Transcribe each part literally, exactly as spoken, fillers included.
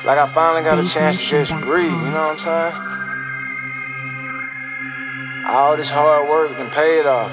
Like I finally got a chance to just breathe, you know what I'm saying? All this hard work and paid off.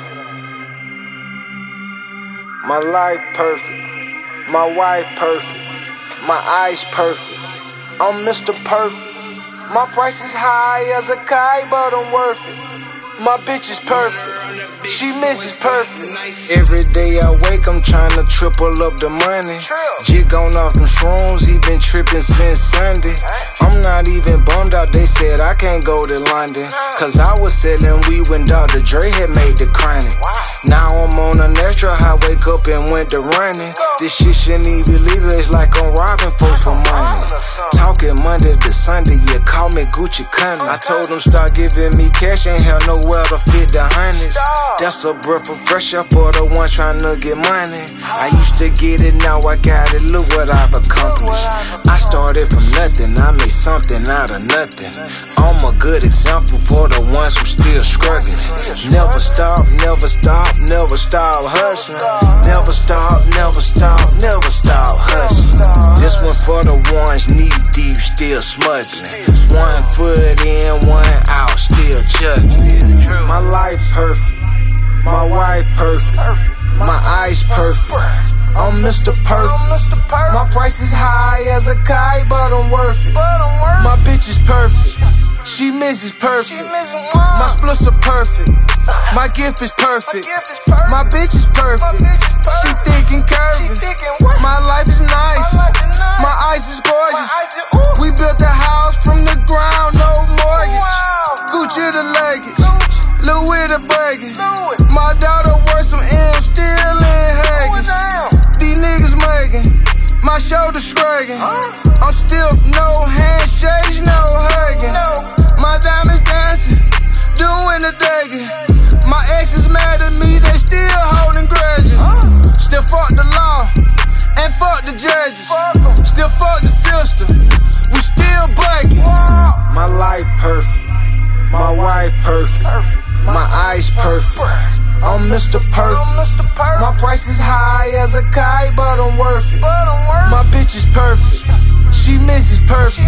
My life perfect, my wife perfect, my eyes perfect. I'm Mister Perfect. My price is high as a kite, but I'm worth it. My bitch is perfect, she misses perfect. Every day I wake, I'm trying to triple up the money. Jig on off them shrooms, he been tripping since Sunday. I'm not even bummed out, they said I can't go to London. Cause I was selling weed when Doctor Dre had made the chronic. Now I'm on an extra high, wake up and went to running. This shit shouldn't even be legal, it's like I'm robbing folks for money. Talking Monday to Sunday, yeah, call me Gucci Cunning. I told them start giving me cash, ain't hell nowhere to fit the hundreds. That's a breath of fresh air for the ones trying to get money. I used to get it, now I got it, look what I've accomplished. I started from nothing, I made something out of nothing. I'm a good example for the ones who still struggling. Never stop, never stop, never stop hustling. Never stop, never stop, never stop hustling. This one for the ones knee deep, still smuggling. One foot in, one out, still juggling. My life perfect, my wife perfect, my eyes perfect. I'm Mister Perfect. My price is high as a kite, but I'm worth it. My bitch is perfect, she misses perfect. My splits are perfect, my gift is perfect. My bitch is perfect, she thick and curvy. My life is nice, my ice is gorgeous. We built a house from the ground, no mortgage. Gucci the luggage, Louis the buggy. My daughter worth some M's, still in Huggies. These niggas mugging, my shoulders shrugging. I'm still no handshakes, no hugging. My diamonds dancing, doing the dugging. My ex is mad at me, they still holding grudges. Still fuck the law, and fuck the judges. Still fuck the system, we still bugging. My life perfect, my wife perfect, my eyes perfect. I'm Mister Perfect. My price is high as a kite, but I'm worth it. My bitch is perfect, she misses perfect.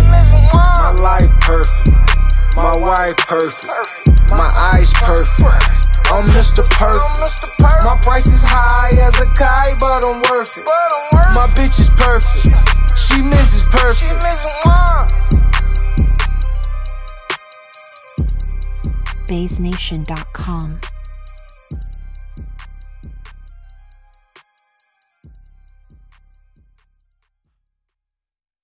My life perfect, my wife perfect, my eyes perfect. I'm Mister Perfect. My price is high as a kite, but I'm worth it. My bitch is perfect, she misses perfect. Bass Nation dot com